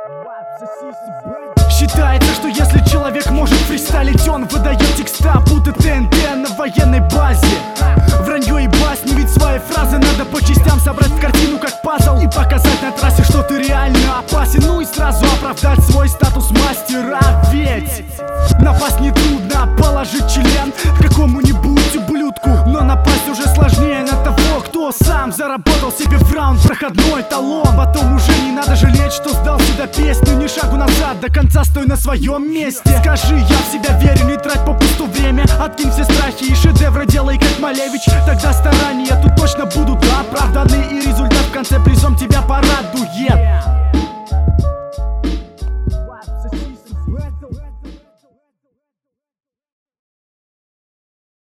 Считается, что если человек может фристайлить, он выдает текста, будто ТНТ на военной базе. Вранье и басни, ведь свои фразы надо по частям собрать в картину как пазл и показать на трассе, что ты реально опасен. Ну и сразу оправдать свой статус мастера. Ведь напасть нетрудно, положить член какому-нибудь ублюдку, но напасть уже сложнее на того, кто сам заработал себе в раунд проходной талон. Потом уже не надо жалеть, что сдал сюда песню. Ни шагу назад, до конца стой на своем месте. Скажи, я в себя верю, не трать попусту время. Откинь все страхи и шедевры делай как Малевич. Тогда старания тут точно будут оправданы, и результат в конце призом тебя порадует.